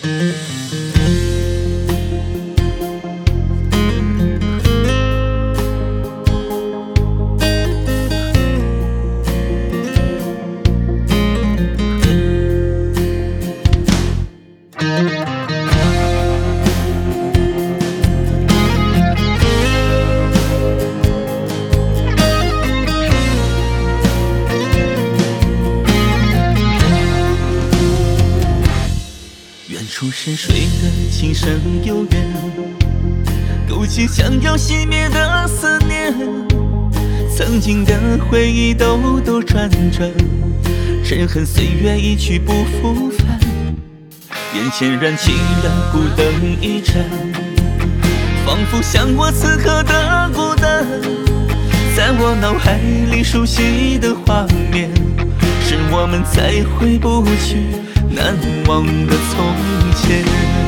处深水的情深有缘，勾起想要熄灭的思念。曾经的回忆兜兜转转，沉恨岁月一去不复返。眼前燃起了孤灯一盏，仿佛像我此刻的孤单。在我脑海里熟悉的画面，是我们再回不去难忘的从前。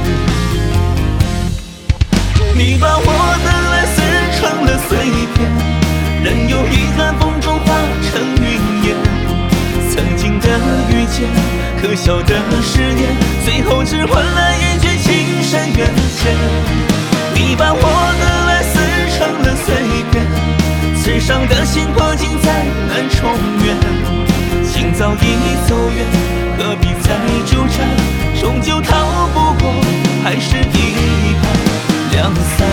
你把我的爱撕成了碎片，任由遗憾风中化成云烟。曾经的遇见，可笑的誓言，最后只换来一句情深缘浅。你把我的爱撕成了碎片，刺伤的心破镜再难重圆。情早已走远，何必再纠缠？终究逃不过，还是一拍两散。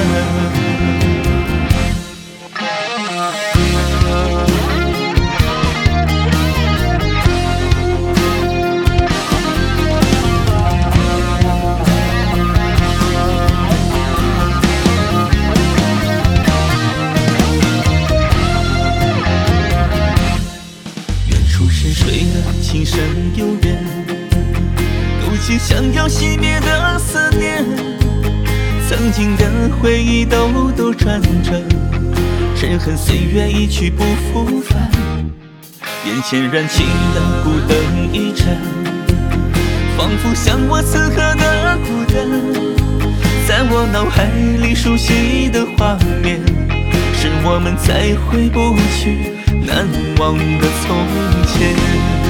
情深有缘，勾起想要熄灭的思念。曾经的回忆兜兜转转，沉恨岁月一去不复返。眼前燃起了孤灯一盏，仿佛像我此刻的孤单。在我脑海里熟悉的画面，是我们再回不去难忘的从前。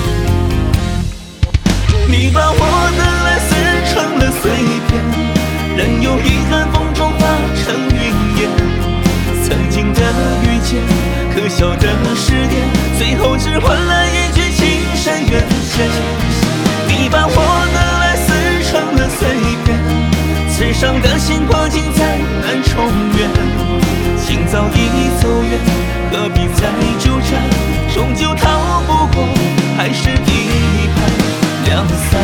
你把我的爱撕成了碎片，任由遗憾风中化成云烟。曾经的遇见，可笑的誓言，最后只换来一句情深缘浅。你把我的爱撕成了碎片，刺伤的心破镜再难重圆。情早已走远，何必再纠缠？终究逃不过，还是一拍两散。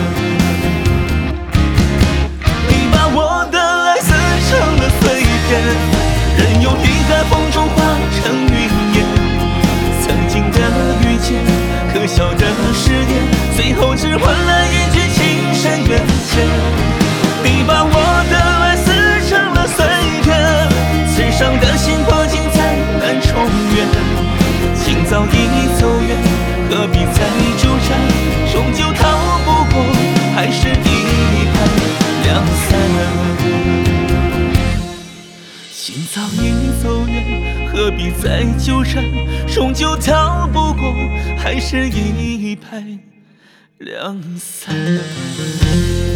你把我的爱撕成了碎片，任由遗憾风中化成云烟。曾经的遇见，可笑的誓言，最后只换来一句情深缘浅。你把我的爱撕成了碎片，刺伤的心破镜再难重圆。情早已走远，何必再纠缠？终究逃不过，还是一拍两散。心早已走远，何必再纠缠？终究逃不过，还是一拍两散。